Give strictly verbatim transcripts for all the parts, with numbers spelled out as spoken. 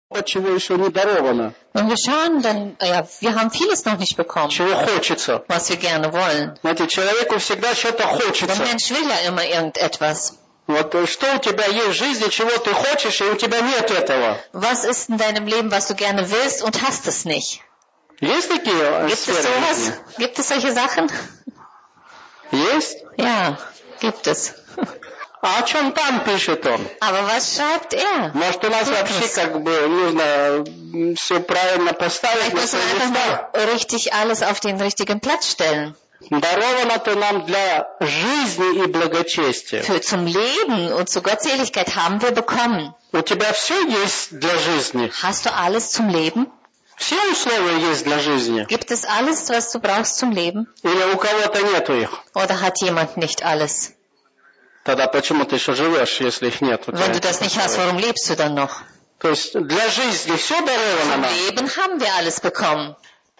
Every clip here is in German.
чего еще не даровано. Wenn wir schauen, dann, ja, wir haben vieles noch nicht bekommen, Чего хочется. was wir gerne wollen. Знаете, человеку всегда что-то Der хочется. Mensch will ja immer irgendetwas. Вот что у тебя есть в жизни, чего ты хочешь, и у тебя нет этого. Was ist in deinem Leben, was du gerne willst und hast es nicht? Есть такие Gibt es сферы sowas? жизни? Gibt es solche Sachen? Есть? Ja, gibt es. А о чем там пишет он? Aber was schreibt er? Может, у нас вообще как бы нужно все правильно поставить Vielleicht на müssen свои wir einfach места. mal richtig alles auf den richtigen Platz stellen. Даровано-то нам для жизни и благочестия. Für zum Leben und zur Gottseligkeit haben wir bekommen. У тебя все есть для жизни? Hast du alles zum Leben? Все условия есть для жизни? Gibt es alles, was du brauchst zum Leben? Или у кого-то нету их? Oder hat jemand nicht alles? Тогда почему ты еще живешь, если их нет? у тебя? Wenn du das nicht hast, warum lebst du dann noch? То есть для жизни все даровано Zum нам? Leben haben wir alles bekommen.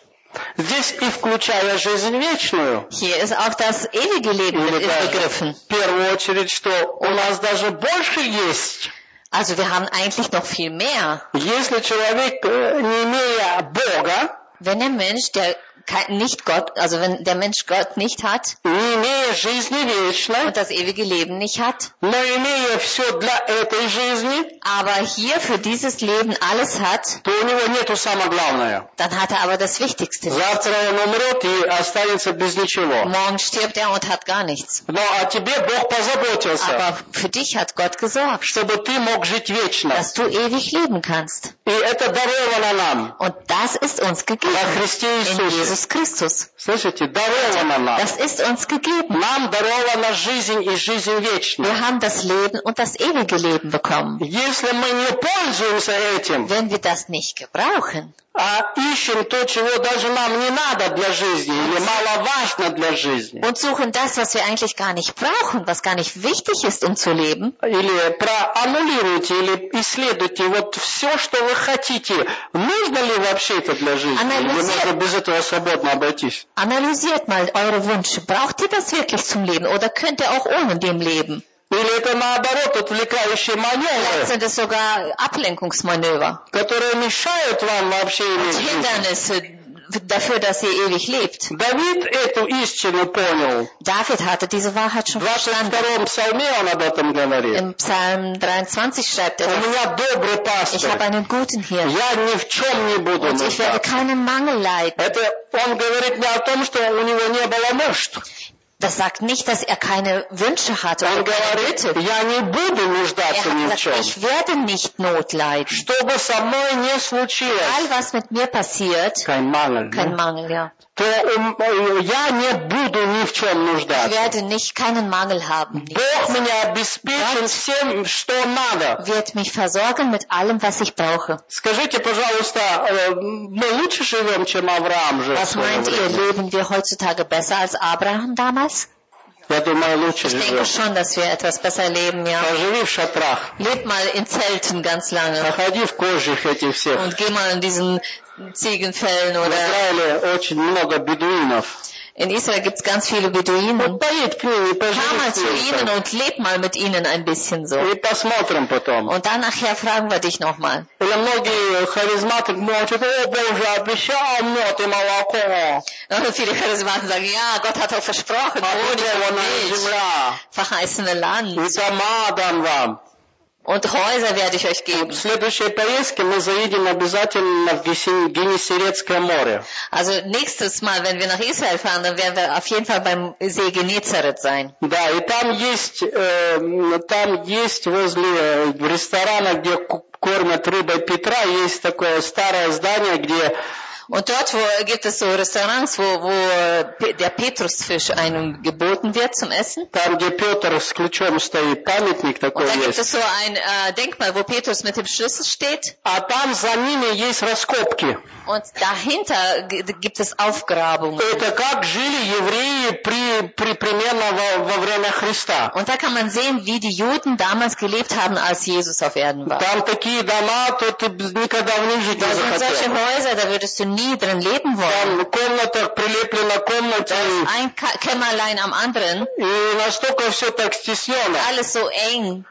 Здесь и включая жизнь вечную. Hier ist auch das ewige Leben mit Или даже inbegriffen. в первую очередь, что у нас даже больше есть. Also wir haben eigentlich noch viel mehr. Если человек, э, не имея Бога, Wenn der Mensch, der kein- nicht Gott, also wenn der Mensch Gott nicht hat не имея жизни вечной, und das ewige Leben nicht hat, но имея все для этой жизни, aber hier für dieses Leben alles hat, то у него нету самого главного. dann hat er aber das Wichtigste nicht. Завтра он умрет и останется без ничего. Morgen stirbt er und hat gar nichts. Но о тебе Бог позаботился, Aber für dich hat Gott gesorgt, чтобы ты мог жить вечно. dass du ewig leben kannst. И это даровано нам Und das ist uns gegeben во Христе in Иисусе. Jesus Christus. Слышите, даровано нам. Das ist uns gegeben. Нам дарована жизнь и жизнь вечная. Wir haben das Leben und das ewige Leben bekommen. Если мы не пользуемся этим, Wenn wir das nicht gebrauchen а ищем то, чего даже нам не надо для жизни, или маловажно для жизни, und suchen das, was wir eigentlich gar nicht brauchen, was gar nicht wichtig ist, um zu leben, или проаннулируйте, или исследуйте вот все, что вы хотите, нужно ли вообще это для жизни, или можно без этого свободно обойтись? analysiert mal eure Wünsche. Braucht ihr das wirklich zum Leben oder könnt ihr auch ohne dem leben? Или это наоборот отвлекающие Vielleicht маневры, sind es sogar Ablenkungsmanöver, которые мешают вам вообще иметь жизнь? Hindernisse dafür, dass ihr ewig lebt. Давид эту истину понял. David hatte diese Wahrheit schon В двадцать verstanden. втором псалме он об этом говорит. Im Psalm dreiundzwanzig schreibt er У das. меня добрый Ich пастырь. habe einen guten Hirten Я ни в чем не буду und ich werde нуждаться. keinen Mangel leiden. Это он говорит не о том, что у него не было нужд. Das sagt nicht, dass er keine Wünsche hat oder Он keine говорит, Bitte. я не буду Er нуждаться ни в hat чем. gesagt, ich werde nicht Not leiden. Что бы со мной не случилось, All was mit mir passiert, kein Mangel, kein да? Mangel, ja. то um, я не буду ни в чем Ich нуждаться. werde nicht keinen Mangel haben. Бог меня обеспечен всем, что надо. Wird mich versorgen mit allem, was ich brauche. Скажите, пожалуйста, э, мы лучше живем, чем Авраам жил в Was свое meint ihr, время? leben wir heutzutage besser als Abraham damals? Я думаю, лучше Ich denke живем. schon, dass wir etwas besser leben, ja. Поживи в шатрах, Lebt mal in Zelten ganz lange походи в кожих этих всех. und geh mal in diesen Ziegenfällen В oder Израиле очень много бедуинов. in Israel gibt es ganz viele Beduinen. Вот поедь к ним и Fahr mal поживи zu с ihnen ними. und leb mal mit ihnen ein bisschen so. И посмотрим потом. Und dann nachher fragen wir dich nochmal. Или многие харизматы молчат, о Боже, обещал мед и молоко. Und viele Charismaten sagen, ja, Gott hat auch versprochen, Honig und Обетованная Milch, земля. verheißene И Land. дома дам вам. Und Häuser werde ich euch В geben. следующей поездке мы заедем обязательно в Геси- Генесарецкое море. Also nächstes Mal, wenn wir nach Israel fahren, dann werden wir auf jeden Fall beim See Genezareth sein. Да, и там есть, э, там есть возле э, ресторана, где ку- кормят рыбой Петра, есть такое старое здание, где Und dort wo, gibt es so Restaurants, wo, wo Pe- der Petrusfisch einem geboten wird zum Essen. там, где Петр с ключом стоит, памятник Und такой da gibt есть. es so ein äh, Denkmal, wo Petrus mit dem Schlüssel steht. А там за ними есть раскопки. Und dahinter g- gibt es Aufgrabungen. Это как жили евреи при, при примерно во, во время Христа. Und da kann man sehen, wie die Juden damals gelebt haben, als Jesus auf Erden war. Там такие дома, то ты никогда в них жить не Da sind solche захотел. Häuser, da würdest du nie drin leben wollen. Там комната прилеплена к комнате, Ein Ka- Kämmerlein am anderen, и настолько все так стеснено. alles so eng.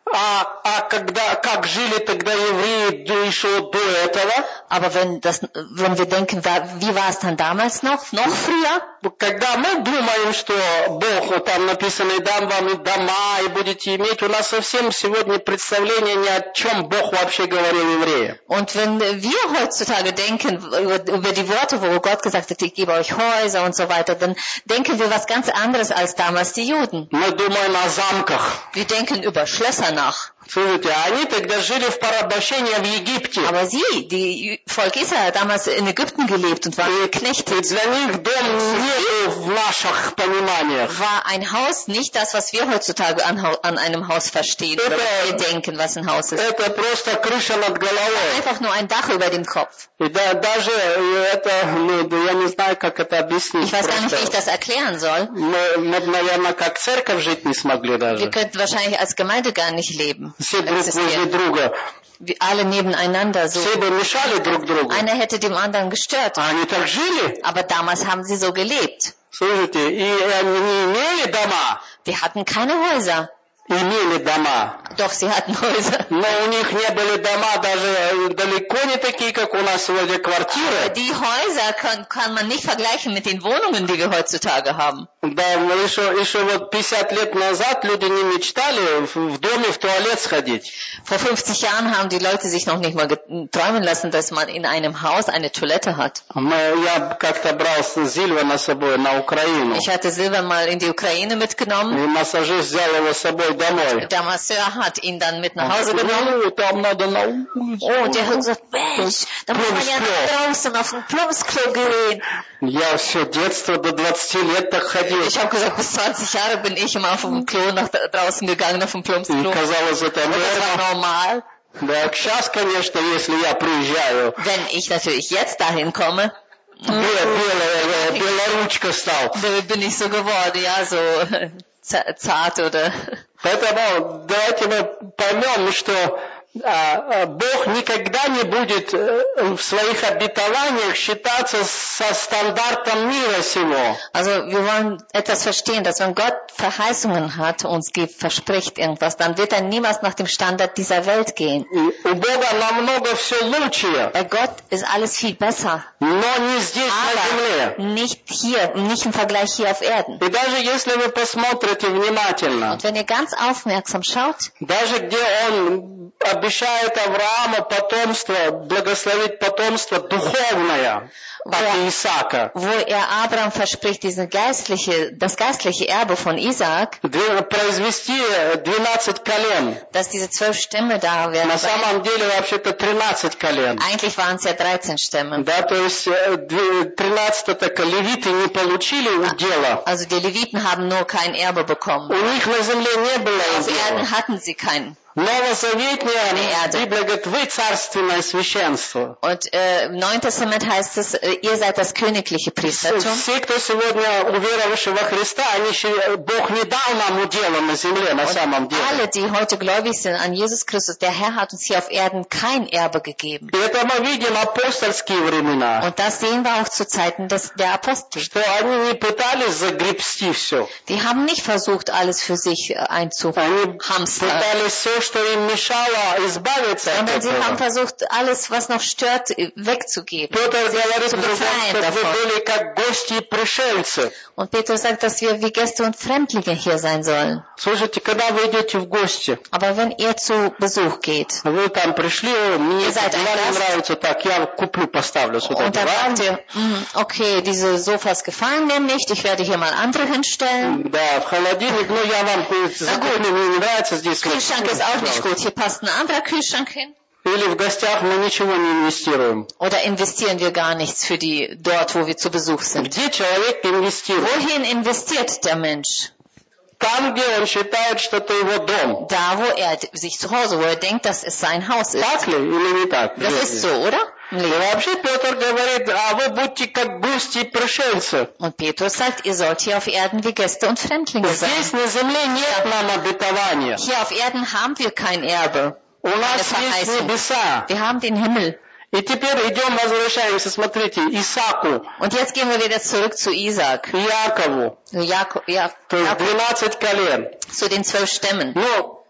А, а когда, как жили тогда евреи еще до этого? Aber wenn, das, wenn wir denken, wie war es dann damals noch, noch früher? Когда мы думаем, что Бог, вот там написано, и дам вам и дома, и будете иметь, у нас совсем сегодня представление ни о чем Бог вообще говорил евреям. Und wenn wir heutzutage denken über, über die Worte, wo Gott gesagt hat, ich gebe euch Häuser und so weiter, dann denken wir was ganz anderes als damals die Juden. Мы думаем о замках. Wir denken über Schlösser nach. Слушайте, они тогда жили в порабощении в Египте. Aber sie, die Volk Israel, damals in Ägypten gelebt und waren geknechtet. Для них дом не в наших пониманиях. War ein Haus nicht das, was wir heutzutage an, an einem Haus verstehen, oder wir denken, was ein Haus ist. Это просто крыша над головой. Einfach nur ein Dach über dem Kopf. И да, даже это, ну, я не знаю, как это объяснить. Ich weiß gar nicht, wie ich das erklären soll. Мы, мы, наверное, как церковь жить не смогли даже. Wir könnten wahrscheinlich als Gemeinde gar nicht leben. Все друг возле друга. Wir alle nebeneinander so. Все бы мешали друг другу. Einer hätte dem anderen gestört. А они так жили. Aber damals haben sie so gelebt. Слушайте, и они не имели дома. Die hatten keine Häuser. Имели дома. Doch, sie hatten Häuser. Но у них не были дома даже далеко не такие, как у нас сегодня квартиры. Die Häuser kann, kann man nicht vergleichen mit den Wohnungen, die wir heutzutage haben. Да, еще, еще вот пятьдесят лет назад люди не мечтали в доме в туалет сходить. Vor fünfzig Jahren haben die Leute sich noch nicht mal träumen lassen, dass man in einem Haus eine Toilette hat. Я как-то брал Зильвана с собой на Украину. Ich hatte Silvan mal in die Ukraine mitgenommen. И массажист взял его с собой домой. Der Masseur hat ihn dann mit nach Hause genommen. Oh, там надо на улицу. Oh, der hat gesagt, Mensch, da muss man ja nach draußen auf ein Plumpsklo gehen. Я все детство до двадцати лет так ходил. Ich habe gesagt, bis zwanzig Jahre bin ich immer auf dem Klo nach draußen gegangen, auf dem Plumpsklo. Казалось, это normal. Да, сейчас, конечно, если я приезжаю. Wenn ich natürlich jetzt dahin komme. Белоручка стал. Bin ich so geworden, ja, so zart oder. Поэтому давайте мы поймем, что а, Бог никогда не будет в своих обетованиях считаться со стандартом мира сего. Also wir wollen etwas verstehen, dass wenn Gott Verheißungen hat, uns gibt, verspricht irgendwas, dann wird er niemals nach dem Standard dieser Welt gehen. У Бога намного все лучше. Bei Gott ist alles viel besser. Но не здесь, на земле. Nicht hier, nicht im Vergleich hier auf Erden. И даже если вы посмотрите внимательно, und wenn ihr ganz aufmerksam schaut, даже где он обещает Аврааму потомство, благословить потомство духовное от Исаака. Wo er Abraham verspricht, diese geistliche, das geistliche Erbe von Isaak, произвести двенадцать колен. Dass diese zwölf Stämme da werden. На самом деле вообще-то тринадцать колен. Eigentlich waren es ja dreizehn Stämme. Да, то есть тринадцать так левиты не получили удела. Also die Leviten haben nur kein Erbe bekommen. У них на земле не было Auf Erden hatten sie keinen. Новозаветняя Библия говорит, вы царственное священство. Und äh, im Neuen Testament heißt es, ihr seid das königliche Priestertum. Все, кто сегодня уверовавшие во Христа, они Бог не дал нам удела на земле, на самом деле. Alle, die heute gläubig sind an Jesus Christus, der Herr hat uns hier auf Erden kein Erbe gegeben. И это мы видим апостольские времена. Und das sehen wir auch zu Zeiten des, der Apostel. Что они не пытались загребсти все. Die haben nicht versucht, alles für sich einzuhamstern. что им мешало избавиться от этого. Sie haben versucht, alles, was noch stört, wegzugeben. Петр говорит, что вы были как гости и пришельцы. Und Petrus sagt, dass wir wie Gäste und Fremdlinge hier sein sollen. Слушайте, когда вы идете в гости, aber wenn ihr zu Besuch geht, вы там пришли, мне не нравится так, я куплю, поставлю сюда. Und dann sagt ihr, okay, diese Sofas gefallen mir nicht, ich werde hier mal andere hinstellen. Да, в холодильник, но я вам закуплю, мне не нравится здесь. Kühlschrank ist auch nicht gut, hier passt ein anderer Kühlschrank hin. Или в гостях мы ничего не инвестируем. Oder investieren wir gar nichts für die dort, wo wir zu Besuch sind. Где человек инвестирует? Wohin investiert der Mensch? Там, где он считает, что это его дом. Da, wo er sich zu Hause, wo er denkt, dass es sein Haus ist. Так ли или не так? Das ist so, oder? И вообще Петр говорит, а вы будьте как гости и пришельцы. Und Petrus sagt, ihr sollt hier auf Erden wie Gäste und Fremdlinge sein. Здесь на земле нет нам обетования. Hier auf Erden haben wir kein Erbe. У нас есть небеса. Wir haben den Himmel. И теперь идем, возвращаемся, смотрите, Исааку. Und jetzt gehen wir wieder zurück zu Isaac. Якову. Jakob, ja, То есть двенадцать колен. Zu den zwölf Stämmen. Ну,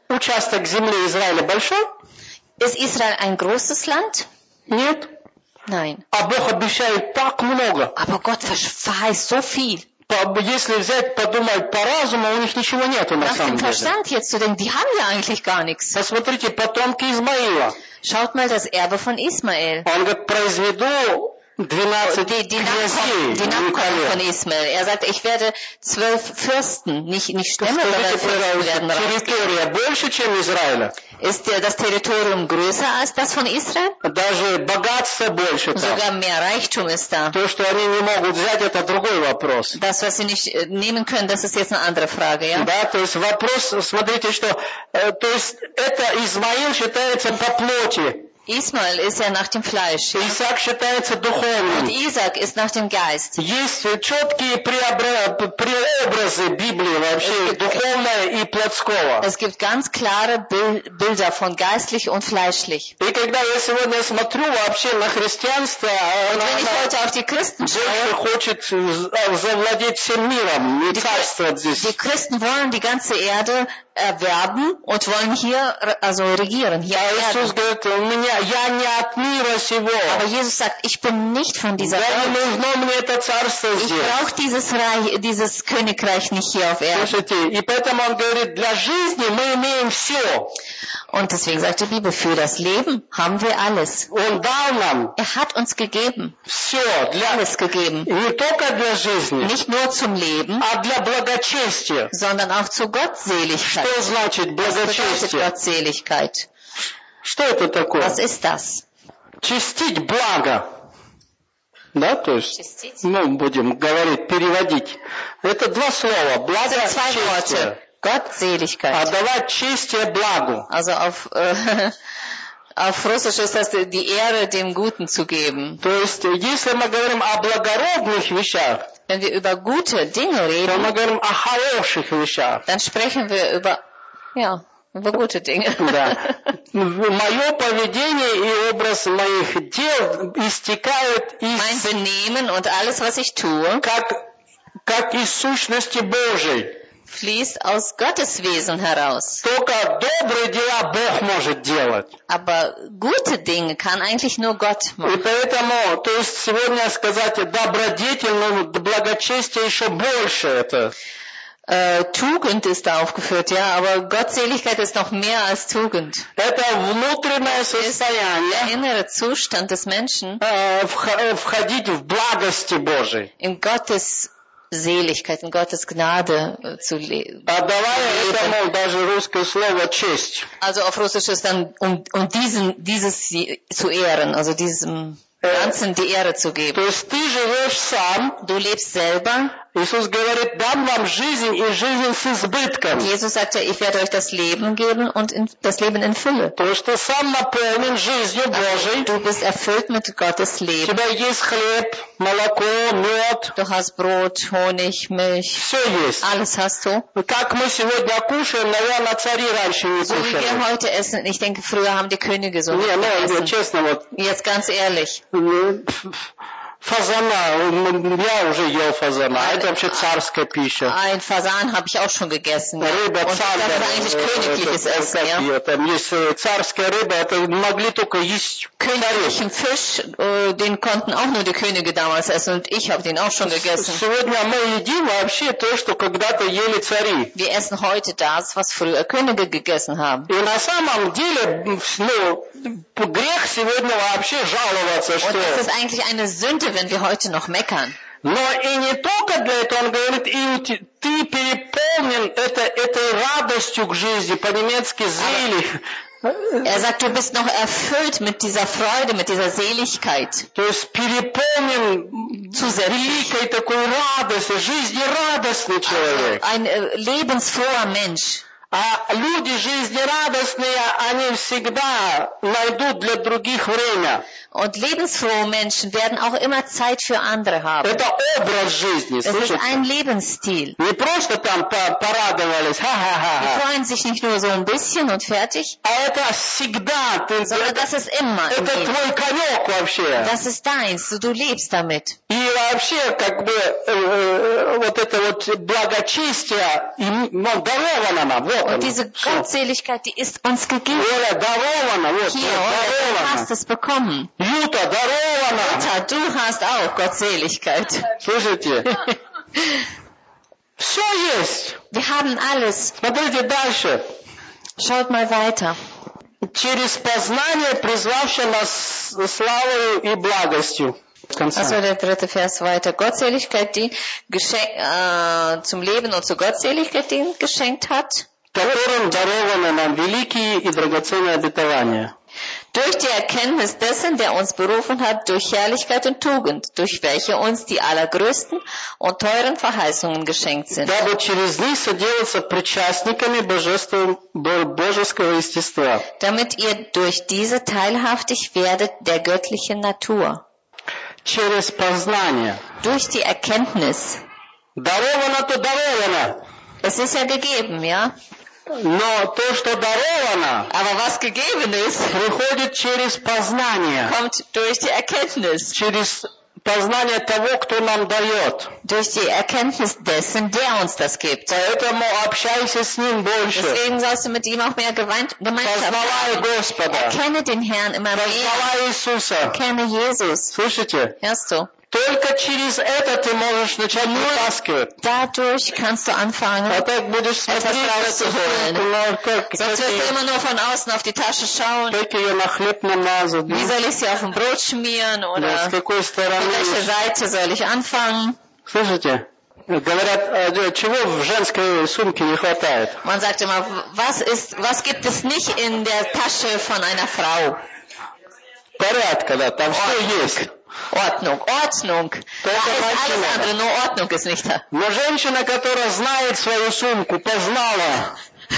участок земли Израиля большой? Ist Israel ein großes Land? Нет. Nein. А Бог обещает так много. Aber Gott verheißt so viel. Если взять, подумать по разуму, у них ничего нету на Nach самом dem деле. Verstand jetzt zu denken, die haben ja eigentlich gar nichts. Посмотрите, потомки Измаила. Schaut mal das Erbe von Ismael. Он говорит, произведу двенадцать Die, die, князей. Nachkommen, die Nachkommen von Ismael. Er sagt, ich werde zwölf Fürsten, nicht, nicht Stämme, sondern Fürsten werden rausgehen. Территория больше, чем Израиля. Ist das Territorium größer als das von Israel? Даже богатство больше там. Sogar mehr Reichtum ist da. То, что они не могут взять, это другой вопрос. Das, was sie nicht nehmen können, das ist jetzt eine andere Frage, ja? Да, то есть вопрос, смотрите, что, э, то есть это Измаил считается по плоти. Ismael ist ja nach dem Fleisch. Исаак считается Und духовным. Isaac ist nach dem Geist. Есть четкие преобра- преобразы Библии вообще, духовное и плотского. Es gibt ganz klare Bil- Bilder von geistlich und fleischlich. И когда я сегодня смотрю вообще на христианство, Und оно, wenn ich оно heute auf die Christen больше schaue, хочет завладеть всем миром, не die, царствовать здесь. die Christen wollen die ganze Erde erwerben und wollen hier also regieren, hier А auf Иисус Erden. говорит, у меня, я не от мира сего. Aber Jesus sagt, ich bin nicht von dieser Да не Welt. нужно мне это царство Ich здесь. brauche dieses Reich, dieses Königreich nicht hier auf Erden. Слушайте, и поэтому он говорит, для жизни мы имеем все. Und deswegen sagt die Bibel, für das Leben haben wir alles. Он дал нам Er hat uns gegeben, все, для, alles gegeben. не только для жизни, Nicht nur zum Leben, а для благочестия. sondern auch zur Gottseligkeit. Что значит Was bedeutet благочестие? Gottseligkeit? Что это такое? Was ist das? Честить благо. Да, то есть, Честить? ну, будем говорить, переводить. Это два слова. Das sind zwei Благочестие. Worte. Gottseligkeit. Отдавать честие благу. Also auf, äh, auf Russisch ist das die Ehre, dem Guten zu geben. То есть, если мы говорим о благородных вещах, Wenn wir über gute Dinge то reden, мы говорим о хороших вещах. dann sprechen wir über, ja, über gute Dinge. Да. Мое поведение и образ моих дел истекают Mein из, Benehmen und alles, was ich tue, как, как из сущности Божией. fließt aus Gottes Wesen heraus. Только добрые дела Бог может делать. Aber gute Dinge kann eigentlich nur Gott И machen. поэтому, то есть сегодня сказать добродетель, ну, благочестие еще больше это. Äh, Tugend ist da aufgeführt, ja, aber Gottseligkeit ist noch mehr als Tugend. Это внутреннее Es ist der состояние innere Zustand des Menschen, э, вх- входить в благости Божией. in Gottes Seligkeit, in Gottes Gnade äh, zu leben. Отдавая этому даже русское слово честь. Also auf Russisch ist dann, um, um diesen, dieses zu ehren, also diesem Ganzen die Ehre zu То geben. есть ты живешь сам. Du lebst selber. Иисус говорит, дам вам жизнь и жизнь с избытком. Jesus sagte, ich werde euch das Leben geben und in, das Leben in Fülle. То есть ты сам наполнен жизнью Божией. Du bist erfüllt mit Gottes У Leben. тебя есть хлеб, молоко, мед. Du hast Brot, Honig, Milch, Все есть. alles hast du. Как мы сегодня кушаем, наверное, цари раньше не So wie wir кушали. heute essen, ich denke, früher haben die Könige so Не, ну, gegessen. честно, вот Jetzt ganz ehrlich, ну, фазана, я уже ел фазана, а это вообще царская пища. ein Fasan habe ich auch schon gegessen. Ja. Рыба Und das царь, ist eigentlich königliches это, Essen. как Ja. ее, там есть э, царская рыба, это могли только есть цари. Königlichen Fisch, äh, den konnten auch nur die Könige damals essen und ich habe den auch schon gegessen. Сегодня мы едим вообще то, что когда-то ели цари. Wir essen heute das, was früher Könige gegessen haben. И на самом деле, ну, грех сегодня вообще жаловаться, Und es что... ist eigentlich eine Sünde, wenn wir heute noch meckern. Но и не только для этого, он говорит, и ты ты переполнен это, этой радостью к жизни, по-немецки «зелих». Er sagt, du bist noch erfüllt mit dieser Freude, mit dieser Seligkeit. То есть переполнен великой такой радостью, жизнерадостный человек. Ein äh, lebensfroher Mensch. А люди жизнерадостные, они всегда найдут для других время. Und lebensfrohe Menschen werden auch immer Zeit für andere haben. Это образ жизни, Es ist слышите? ein Lebensstil. Не просто там по- порадовались, Die ха-ха-ха. freuen sich nicht nur so ein bisschen und fertig, А это всегда, ты, sondern это, das ist immer im это Leben. твой конек вообще. Das ist deins, du lebst damit. И вообще, как бы, э, вот это вот благочестие, им, ну, даровано нам, вот Вот Und diese Всё. Gottseligkeit, die ist uns gegeben. Оля, дарована, вот, Hier, вот, oder du дарована. hast es bekommen. Юта, дарована. Mutter, du hast auch Gottseligkeit. Слышите? Все есть. Wir haben alles. Смотрите дальше. Schaut mal weiter. Через познание, призвавшее нас славою и благостью. В конце. Also der dritte Vers weiter. Gottseligkeit, die geschenk, äh, zum Leben und zur Gottseligkeit, die geschenkt hat. Которым дарованы нам великие и драгоценные обетования. Durch die Erkenntnis dessen, der uns berufen hat, durch Herrlichkeit und Tugend, durch welche uns die allergrößten und teuren Verheißungen geschenkt sind. Дабы через них соделаться причастниками божества, божеского естества. Damit ihr durch diese teilhaftig werdet der göttlichen Natur. Через познание. Durch die Erkenntnis. Даровано, то даровано. Es ist ja gegeben, ja? Но то, что даровано, Aber was gegeben ist, приходит через познание. kommt durch die Erkenntnis. Через познание того, кто нам дает. Durch die Erkenntnis dessen, der uns das gibt. Поэтому общайся с Ним больше. Deswegen sollst du mit ihm auch mehr Gemein- Gemeinschaft Познавай haben. Господа. Erkenne den Herrn immer mehr. Познавай Иисуса. Erkenne Jesus. Слышите? Hörst du? Только через это ты можешь начать вытаскивать. Dadurch kannst du anfangen. А так будешь смотреть на rauszuholen. эту сумку, как, как, Sonst wirst du ее, immer nur von außen auf die Tasche schauen. как ее на хлеб намазать. Wie soll ich sie auf ein Brot schmieren? Да, Oder с какой von стороны. welcher Seite soll ich anfangen? Слышите? Говорят, а, чего в женской сумке не хватает? Man sagt immer, was ist, was gibt es nicht in der Tasche von einer Frau? Порядка, да, там все есть. Ordnung, Ordnung. Da ist alles andere, nur Ordnung ist nicht da. Но женщина, которая знает свою сумку, познала,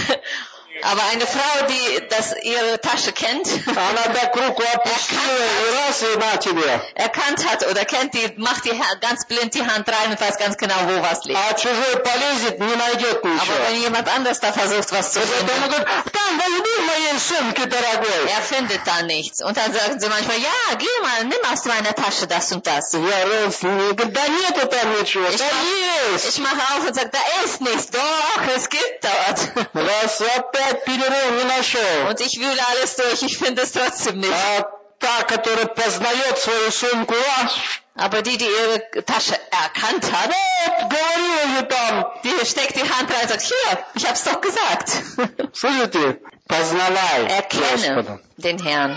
Aber eine Frau, die das ihre Tasche kennt, она так руку опустила и раз, и на тебе. erkannt hat oder kennt, die macht die Ha- ganz blind die Hand rein und weiß ganz genau, wo was liegt. А чужой полезет, не найдет Aber ничего. wenn jemand anders da versucht, was zu Вот это finden, он говорит, там возьми в моей сумке, дорогой. er findet da nichts. Und dann sagen sie manchmal, ja, geh mal, nimm aus meiner Tasche das und das. Я раз, не говорю, да нету там ничего, Ich там mach- есть. Ich mache auf und sage, da ist nichts. Doch, es gibt dort. Раз опять перерыв не нашел. Und ich wühle alles durch, ich finde es trotzdem nicht. А та, которая познает свою сумку, раз, Aber die, die ihre Tasche erkannt hat, вот, говорила же там. die steckt die Hand rein und sagt, hier, ich hab's doch gesagt. Слышите? Познавай Erkenne Господа. den Herrn.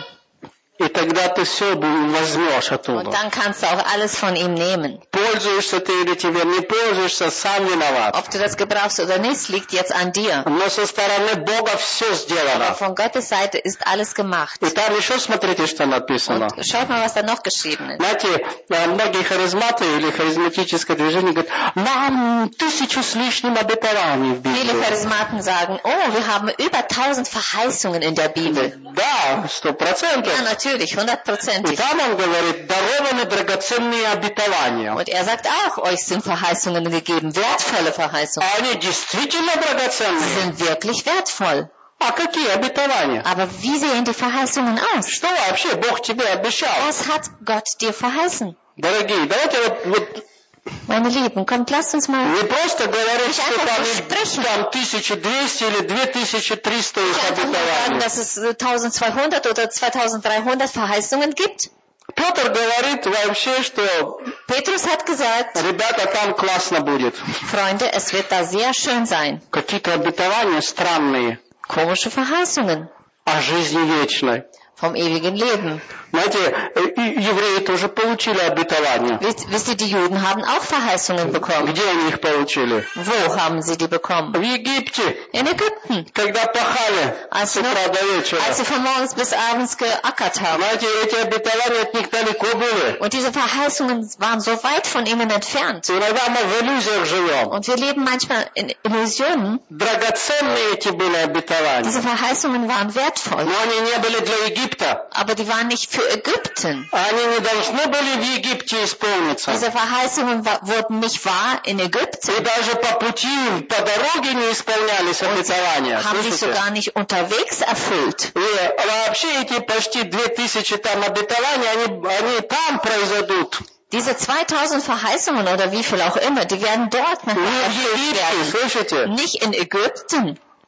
И тогда ты все возьмешь Und оттуда. dann kannst du auch alles von ihm nehmen. Пользуешься ты или тебе не пользуешься, сам виноват. Ob du das gebrauchst oder nicht, liegt jetzt an dir. Но со стороны Бога все Aber сделано. von Gottes Seite ist alles gemacht. И там еще смотрите, что написано. Und schaut mal, was da noch geschrieben ist. Знаете, э, многие харизматы или харизматическое движение говорят, нам тысячу с лишним обетований в Viele Библии. Charismaten sagen, oh, wir haben über tausend Verheißungen in der Bibel. Да, сто процентов. Ja, natürlich, И hundertprozentig. там он говорит, дарованы драгоценные обетования. Und er sagt auch, euch sind Verheißungen gegeben, wertvolle Verheißungen. А они действительно Sie драгоценные? sind wirklich wertvoll. А какие обетования? Aber wie sehen die Verheißungen aus? Что вообще Бог тебе обещал? Was hat Gott dir verheißen? Дорогие, давайте вот, вот Meine Lieben, kommt, lasst uns mal не просто говорить, Ich что einfach там, versprechen. там тысяча двести или две тысячи триста их nicht einfach nur sagen, обетований. dass es äh, zwölfhundert oder zweitausenddreihundert Verheißungen gibt. Петр говорит вообще, что Petrus hat gesagt, ребята, там классно будет. Freunde, es wird da sehr schön sein. Какие-то обетования странные Komische Verheißungen о жизни вечной. vom ewigen Leben. Знаете, и евреи тоже получили обетования. Wisst, wisst ihr, die Juden haben auch Verheißungen bekommen. Где они их получили? Wo haben sie die bekommen? В Египте, In Ägypten. когда пахали Als с sie, noch, утра до вечера. als sie von morgens bis abends geackert haben. Знаете, эти обетования от них далеко были. Und diese Verheißungen waren so weit von ihnen entfernt. Иногда мы в иллюзиях живем. Und wir leben manchmal in Illusionen. Драгоценные эти были обетования. Diese Verheißungen waren wertvoll. Но они не были для Египта. Aber die waren nicht für Ägypten. Они не должны были в Египте исполниться. Diese Verheißungen wa- wurden nicht wahr in И Ägypten. даже по пути, по дороге не исполнялись обетования. Haben sich Слышите? sogar nicht unterwegs erfüllt. И вообще эти почти две тысячи там обетований, они, они там произойдут. Diese zweitausend Verheißungen oder wie viel auch immer, die werden dort Не nachher в erfüllt Египте, werden. слышите? Nicht in Ägypten.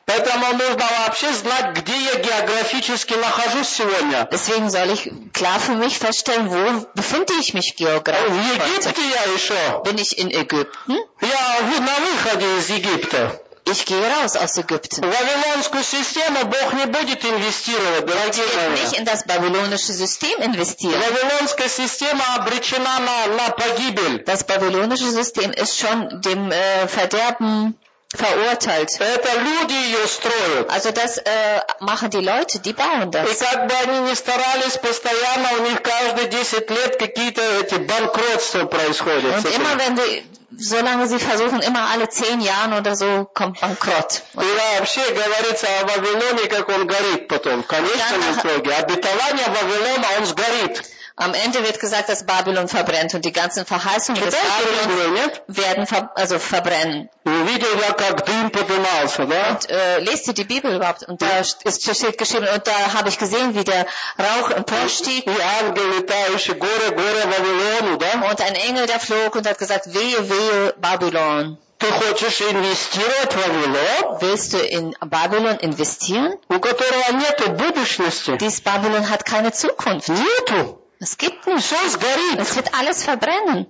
Поэтому нужно вообще знать, где я географически нахожусь сегодня. Deswegen soll ich klar für mich feststellen, wo befinde ich mich geografisch. В Египте я еще. Bin ich in Ägypten? Я на выходе из Египта. Ich gehe raus aus Ägypten. В вавилонскую систему Бог не будет инвестировать, дорогие Ich мои. nicht in das babylonische System investieren. Вавилонская система обречена на, на погибель. Das babylonische System ist schon dem äh, Verderben verurteilt. Это люди ее строят. Also das äh, machen die Leute, die bauen И das. как бы они ни старались, постоянно у них каждые десять лет какие-то эти банкротства происходят. Und immer wenn sie, solange sie versuchen, immer alle zehn Jahren oder so, kommt Bankrott. И вообще говорится о Вавилоне, как он горит потом. В конечном итоге. Обетование Вавилона, он сгорит. Am Ende wird gesagt, dass Babylon verbrennt und die ganzen Verheißungen des Babylon werden ver also verbrennen. Увидел я, как дым поднимался, да? Und äh, lest ihr die Bibel überhaupt? Und da ist steht geschrieben, und da habe ich gesehen, wie der Rauch emporstieg. И ангел, летающий, горе, горе Вавилону, да? Und ein Engel, der flog und hat gesagt, wehe, wehe, Babylon. Ты хочешь инвестировать в Вавилон, Willst du in Babylon investieren? у которого нету будущности? Dieses Babylon hat keine Zukunft. Нету. Es gibt nicht. Все сгорит. Es wird alles verbrennen.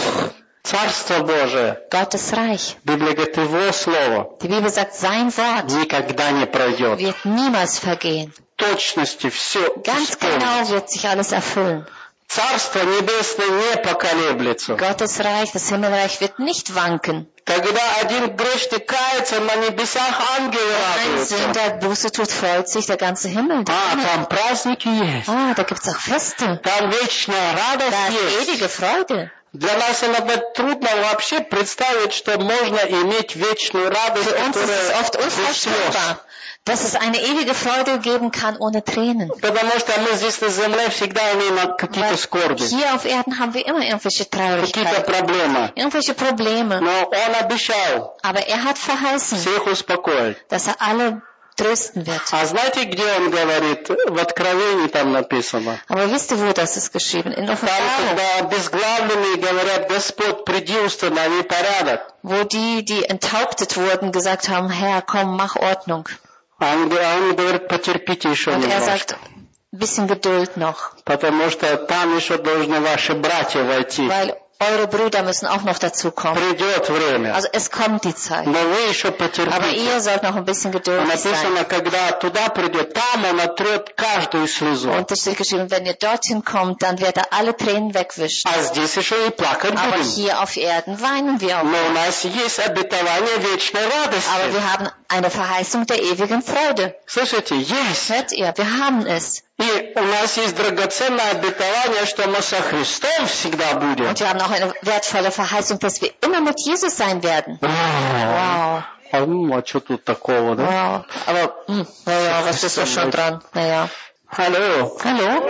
Царство Божие. Gottes Reich. Библия говорит, его слово Die Bibel sagt, sein Wort никогда не пройдет. wird niemals vergehen. В точности все Ganz исполнится. genau wird sich alles erfüllen. Царство Небесное не поколеблется. Gottes Reich, das Himmelreich wird nicht wanken. Когда один грешник кается, на небесах ангелы Ein радуются. Sünder Buße tut, freut sich der ganze Himmel. А, там праздники есть. Ah, da gibt's auch Feste. Там вечная радость Da ist есть. ewige Freude. Для нас иногда трудно вообще представить, что можно иметь вечную радость, Für uns ist которая es oft без слез. unvorstellbar, dass es eine ewige Freude geben kann ohne Tränen. Потому что мы здесь на земле всегда имеем какие-то скорби, Hier auf Erden haben wir immer irgendwelche какие-то Traurigkeiten, проблемы. irgendwelche Probleme. Но Он обещал Aber er hat verheißen, всех успокоить. dass er alle trösten wird. А знаете, где Он говорит? В Откровении там написано. Aber wisst ihr, wo das ist geschrieben? In Там, Offenbarung, когда обезглавленные говорят, Господь, приди, установи порядок. wo die, die enthauptet wurden, gesagt haben, Herr, komm, mach Ordnung. А Он, а он говорит, потерпите еще Und er немножко. sagt, ein bisschen Geduld noch, Потому что там еще должны ваши братья войти. weil eure Brüder müssen auch noch dazu kommen. Придет время. Also es kommt die Zeit. Но вы еще Aber потерпите. ihr sollt noch ein bisschen geduldig sein. Написано, когда туда придет, там Он отрет каждую слезу. Und es steht geschrieben, wenn ihr dorthin kommt, dann wird er alle Tränen wegwischen. А здесь еще и плакать Aber будем. hier auf Erden weinen wir auch. Но у нас есть обетование вечной Aber радости. wir haben eine Verheißung der ewigen Freude. Слышите, есть. Hört ihr? Wir haben es. И у нас есть драгоценное обетование, что мы со Христом всегда будем. Und wir haben auch eine wertvolle Verheißung, dass wir immer mit Jesus sein werden. Wow. А ну, а что тут такого, да? Wow. Aber, hm, naja, was ist da schon dran? Naja. Алло. Hallo?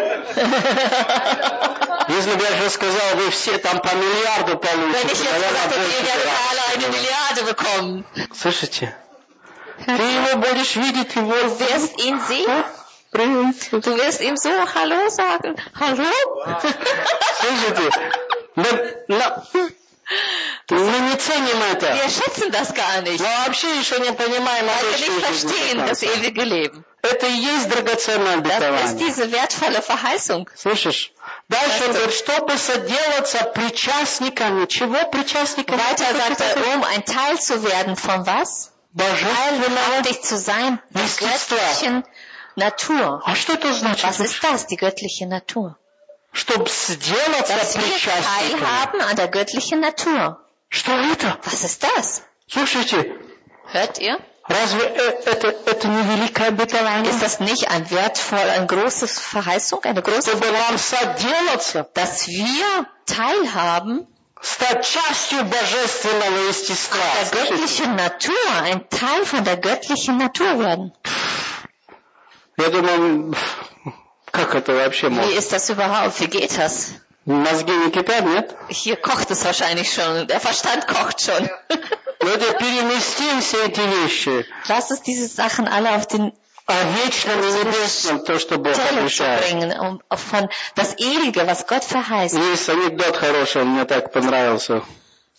Если бы я же сказал, вы все там по миллиарду Wenn ich получите, jetzt наверное, gesagt hätte, ihr больше werdet раз. alle eine Milliarde bekommen. Слышите? Ты его будешь видеть, его Du wirst ihn sehen. Привет. Du wirst ihm so Hallo sagen. Hallo? Слышите? Мы, на- мы не ценим это. Wir schätzen das gar nicht. Мы вообще еще не понимаем о Weil wir вечной nicht жизни. verstehen das ewige Leben. Это и есть драгоценное Das ist обетование. diese wertvolle Verheißung. Слышишь? Дальше он говорит, чтобы соделаться причастниками. Чего причастниками? Weiter sagt er, um ein Teil zu werden von was? Teilhaftig zu sein der göttlichen Natur. А что это значит? Was ist das, die göttliche Natur? Чтобы сделаться Dass wir причастниками. teilhaben an der göttlichen Natur. Что это? Was ist das? Слушайте, Hört ihr? разве э- это, это не великое обетование? Ist das nicht ein wertvoll, eine große Verheißung, eine große Чтобы нам соделаться, dass wir teilhaben стать частью божественного естества. der Слышите? göttlichen Natur, ein Teil von der göttlichen Natur werden. Я думаю, как это вообще Wie может? ist das überhaupt? Wie geht das? Мозги не кипят, нет? Hier kocht es wahrscheinlich schon. Der Verstand kocht schon. Давайте переместим все эти вещи Lass uns diese Sachen alle auf den о вечном и небесном, то, что Бог Stelle zu обещает. bringen, um von das Ewige, was Gott verheißt. Есть анекдот хороший, он мне так понравился.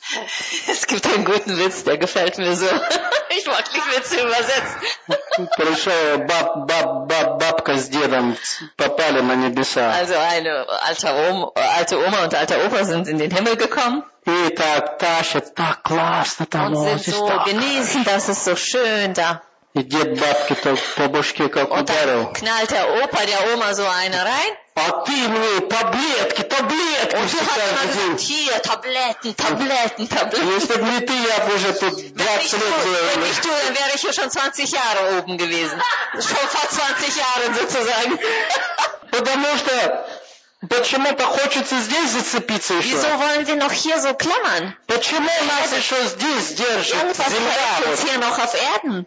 Es gibt einen guten Witz, der gefällt mir so. Ich mag nicht Witze übersetzen. Пришел баб, баб, баб, бабка с дедом, попали на небеса. Also eine alte Oma, alte Oma und alter Opa sind in den Himmel gekommen. И так тащат, так классно там, Und вот sind здесь so так. genießen, das ist so schön da. И дед бабки так по башке как Und ударил. dann knallt der Opa der Oma so eine rein. А ты мне таблетки, таблетки Und sie hat immer каждый день. gesagt, hier, Tabletten, Tabletten, Tabletten. Если бы не ты, я бы уже тут Wenn двадцать nicht, du, лет wenn был. nicht du, dann wäre ich hier schon zwanzig Jahre oben gewesen. Schon vor zwanzig Jahren sozusagen. Потому что почему-то хочется здесь зацепиться еще. Wieso wollen wir noch hier so klammern? Почему нас еще здесь держит Irgendwas земля? hält uns hier noch auf Erden.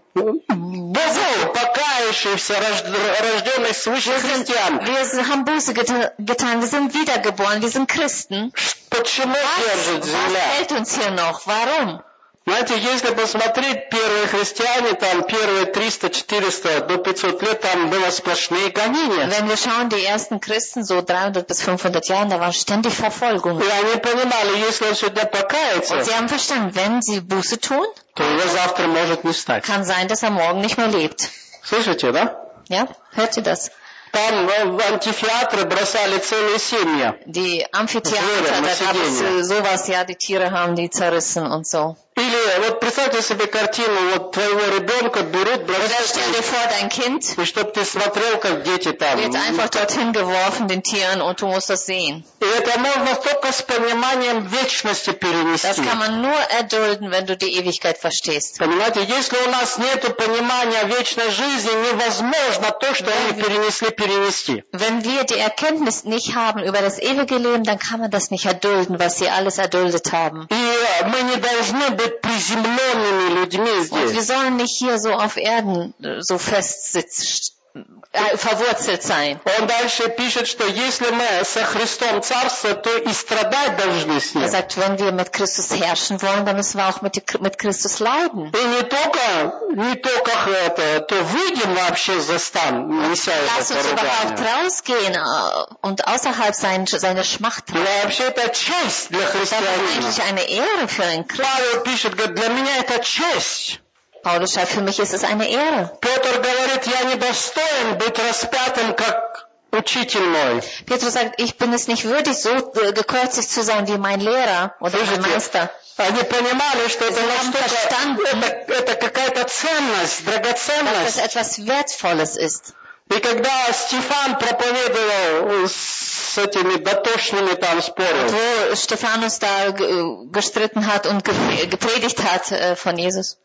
Богу покаявшихся, рожденных свыше христиан. Wir haben Buße geta- getan, wir sind wiedergeboren, wir sind Christen. Почему держит Was, was земля? hält uns hier noch? Warum? Знаете, если посмотреть, первые христиане, там первые триста, четыреста, до пятьсот лет, там было сплошные гонения. Wenn wir schauen, die ersten Christen, so dreihundert bis fünfhundert Jahren, da war ständig Verfolgung. И они понимали, если он сегодня Und покается, sie haben verstanden, wenn sie Buße tun, то его завтра может не стать. kann sein, dass er morgen nicht mehr lebt. Слышите, да? Ja, hört ihr das? Там в амфитеатры бросали целые семьи. Die Amphitheater, da gab es äh, sowas, ja, die Tiere haben die zerrissen und so. Или вот представьте себе картину, вот твоего ребенка берут, Oder stell dir бросают, vor, dein Kind и чтобы ты смотрел, как дети там. wird einfach dorthin geworfen, den Tieren, und du musst das sehen. И это можно только с пониманием вечности Das перенести. kann man nur erdulden, wenn du die Ewigkeit verstehst. Понимаете, если у нас нет понимания вечной жизни, невозможно то, что они перенесли, перенести. Wenn wir die Erkenntnis nicht haben über das ewige Leben, dann kann man das nicht erdulden, was sie alles erduldet haben. И мы не должны быть приземленными людьми Und wir здесь. sollen nicht hier so auf Erden äh, so fest sitzen, äh, verwurzelt sein. Он дальше пишет, что если мы со Христом царство, то и страдать должны с Er ним. sagt, wenn wir mit Christus herrschen wollen, dann müssen wir auch mit, die- mit Christus leiden. И не только, не только это, то выйдем вообще за стан, неся Lass это uns überhaupt поругание. rausgehen äh, und außerhalb sein, seine Schmacht И tragen. вообще это честь для Das ist христианина. eigentlich eine Ehre für einen Christen. Павел пишет, говорит, для меня это честь. Paulus schreibt, für mich ist es eine Ehre. Петр говорит, я недостоин быть распятым, как учитель мой. Petrus sagt, ich bin es nicht würdig, so äh, gekreuzigt zu sein wie mein Lehrer oder mein Meister. Они понимали, что это Sie haben настолько, verstanden. это, это какая-то ценность, Dass das драгоценность. etwas Wertvolles ist. И когда Стефан проповедовал с этими дотошными там спорил, Wo Stephanus da ge- gestritten hat und ge- gepredigt hat äh, von Jesus.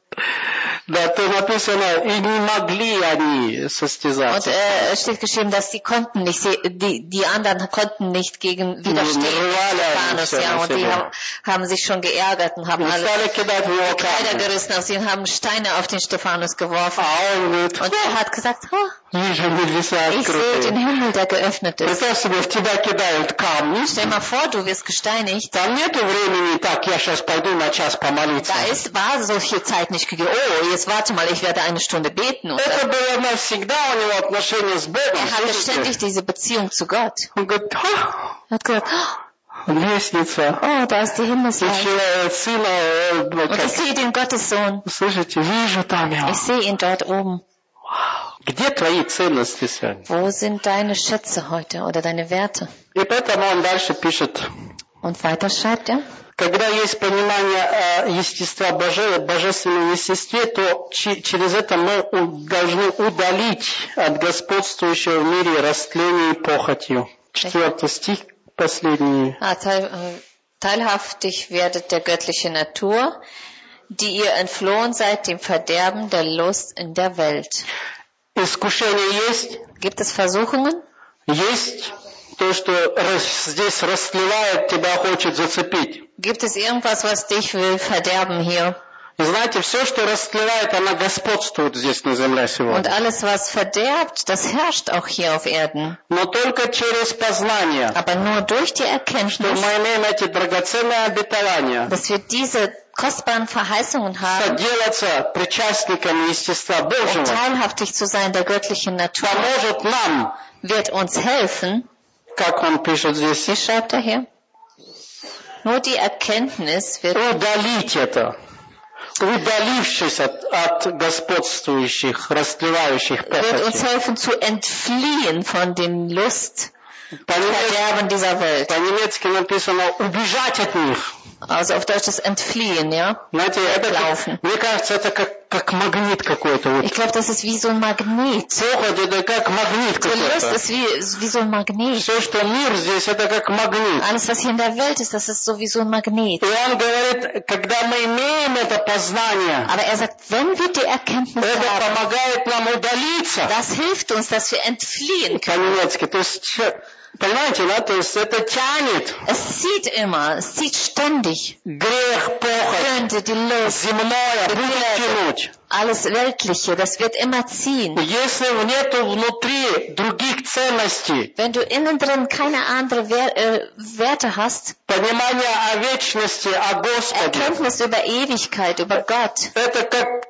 да, то написано, и не могли они Und состязаться. äh, es steht geschrieben, dass die konnten nicht, sie, die, die anderen konnten nicht gegen widerstehen. Stephanus, ja, und die haben, haben sich schon geärgert und haben И alle стали кидать в него Kleider камни. gerissen aus ihnen, haben Steine auf den Stephanus geworfen. А он говорит, Und er hat gesagt, oh, вижу небеса ich sehe den открытые. Himmel, der geöffnet ist. Представь себе, в тебя кидают камни. Stell mal vor, du wirst gesteinigt. Там нету времени, так, я сейчас пойду на час помолиться. Da ist, war so viel Zeit nicht gegeben. Oh, jetzt warte mal, ich werde eine Stunde beten. Und Это er было навсегда у него отношение с Богом. hatte слышите? ständig diese Beziehung zu Gott. Он говорит, «А, Er hat gesagt, лестница, oh, da ist die Himmelsleiter. и сына, э, Und как- ich sehe den Gottessohn. слышите, вижу там его. Ich sehe ihn dort oben. Где твои ценности сегодня? Wo sind deine Schätze heute oder deine Werte? И поэтому он дальше пишет, Und weiter schreibt er. когда есть понимание э, естества Божия, божественном естестве, то чи- через это мы у- должны удалить от господствующего в мире растление и похотью. Четвертый стих, последний. Ah, teil, äh, teilhaftig werdet der göttlichen Natur, die ihr entflohen seid dem Verderben der Lust in der Welt. Искушение есть, Gibt es Versuchungen? есть то, что рас- здесь растлевает, тебя хочет зацепить. Gibt es irgendwas, was dich will verderben hier? И знаете, все, что растлевает, она господствует здесь на земле Und сегодня. alles, was verderbt, das herrscht auch hier auf Erden. Но только через познание, Aber nur durch die что Erkenntnis, мы имеем эти драгоценные обетования, dass wir diese kostbaren Verheißungen haben, соделаться причастниками естества um Божьего, teilhaftig zu sein der göttlichen Natur, поможет нам, wird uns helfen. как он пишет здесь, Wie schreibt er hier? Nur die Erkenntnis wird, удалить это, удалившись от, от господствующих, растлевающих wird uns похотей. helfen zu entfliehen von den Lust, Verderben dieser Welt. По-немецки написано «убежать от них». Also auf Deutsch das Entfliehen, ja? Знаете, это, Laufen. мне кажется, это как, как магнит какой-то. Вот. Ich glaube, das ist wie so ein Magnet. Похоть это как магнит Die Lust какой-то. ist wie, wie so ein Magnet. Все, что мир здесь, это как магнит. Alles, was hier in der Welt ist, das ist so wie so ein Magnet. И он говорит, когда мы имеем это познание, Aber er sagt, wenn wir die Erkenntnis это haben, помогает нам удалиться. das hilft uns, dass wir entfliehen können. По-немецки. То есть, понимаете, да? То есть это тянет. Es zieht immer, es zieht ständig. Грех, похоть, Könnte die Lust, земное будет тянуть. alles Weltliche, das wird immer ziehen. Если нету внутри других ценностей, Wenn du innen drin keine andere Wer äh, Werte hast, понимание о вечности, о Господе, Erkenntnis über Ewigkeit, über Gott, это как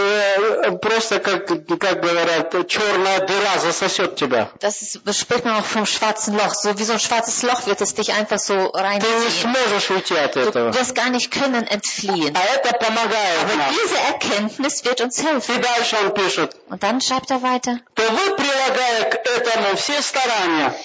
э, просто как, как говорят, черная дыра засосет тебя. das ist, das spricht man auch vom schwarzen Loch. So wie so ein schwarzes Loch wird es dich einfach so Ты не reinziehen. сможешь уйти от Du этого. wirst gar nicht können entfliehen. А это помогает Aber нам. diese Erkenntnis wird uns И helfen. дальше он пишет, Und dann schreibt er weiter. то вы, прилагая к этому все старания,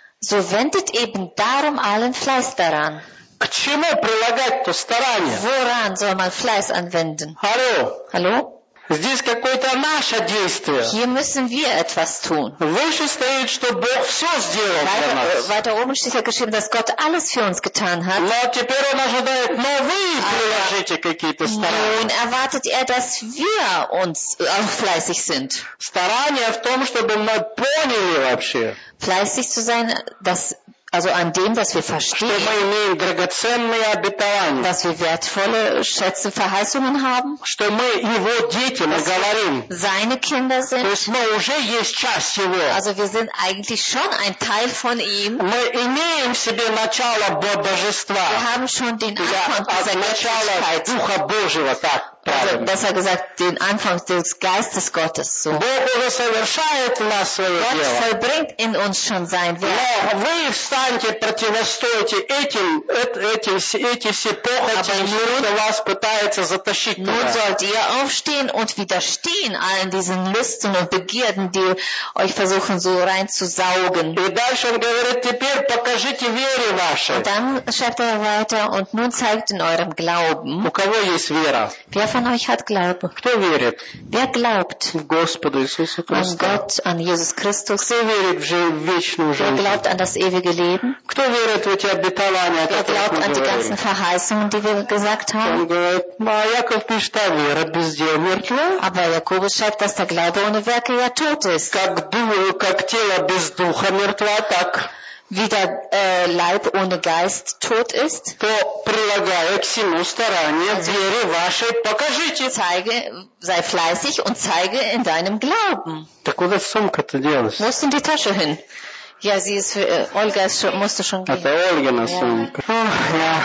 So wendet eben darum allen Fleiß daran. к чему прилагать-то старания? Woran soll man Fleiß anwenden? Алло, Hallo? здесь какое-то наше действие. Hier müssen wir etwas tun. Выше стоит, что Бог все сделал для Weiter, нас. weiter oben steht ja geschrieben, dass Gott alles für uns getan hat. Но теперь он ожидает, но вы приложите какие-то старания. Nun erwartet er, dass wir uns auch fleißig sind. Старания в том, чтобы мы поняли вообще, Fleißig zu sein, dass, also an dem, dass wir что verstehen, мы имеем драгоценные обетования, dass wir wertvolle Schätze, Verheißungen haben, что мы его дети, мы говорим. seine Kinder То sind. есть мы уже есть часть его. Also wir sind eigentlich schon ein Teil von ihm. Мы имеем в себе начало Бо- божества. Wir haben schon den Я Anfang от dieser начала Göttlichkeit. Духа Божьего, так Also правильно. besser gesagt, den Anfang des Geistes Gottes. So. Бог уже совершает в нас свое Gott дело. vollbringt in uns schon sein Werk. Но вы встаньте, противостойте этим, э- этим, эти все похоти, Aber и все, кто вас пытается затащить Nun туда. sollt ihr aufstehen und widerstehen allen diesen Lüsten und Begierden, die euch versuchen so reinzusaugen. И дальше он говорит, теперь покажите вере вашей. Und dann schreibt er weiter, und nun zeigt in eurem Glauben. У кого есть вера? Wer von euch hat Glaube? Кто верит Wer glaubt в Господа Иисуса an Христа? Gott, an Jesus Christus? Кто верит в жи- в вечную Wer жизнь? glaubt an das ewige Leben? Кто верит в эти обетования, о Wer которых glaubt мы an die говорим? ganzen Verheißungen, die wir gesagt haben? Он говорит, ну, а Яков пишет, а вера без дел мертва. Aber Jakobus schreibt, dass der Glaube ohne Werke ja tot ist. Как, ду- как тело без духа мертва, так, Wie der äh, Leib ohne Geist tot ist. то, прилагая к всему старания, вере вашей покажите. Zeige, sei fleißig und zeige in deinem Glauben. Так куда сумка-то делась? Wo ist denn die Tasche hin? Ja, sie ist für, äh, Olga ist schon, musste schon gehen. Это Ольгина Ja. сумка. Ох, я.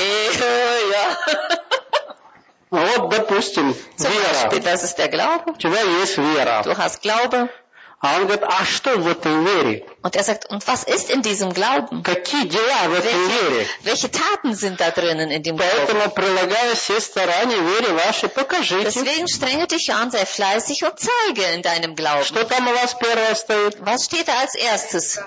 Okay, ja. Вот, допустим, Zum Beispiel, вера. das ist der Glaube. У тебя есть вера. Du hast Glaube. А он говорит, а что в этой вере? Und er sagt, und was ist in diesem Glauben? Какие дела в этой вере? Welche, welche Taten sind da drinnen in dem Glauben? Поэтому, прилагая все старания вере вашей, покажите. Deswegen strenge dich an, sei fleißig und zeige in deinem Glauben. Что там у вас первое стоит? Was steht da als erstes?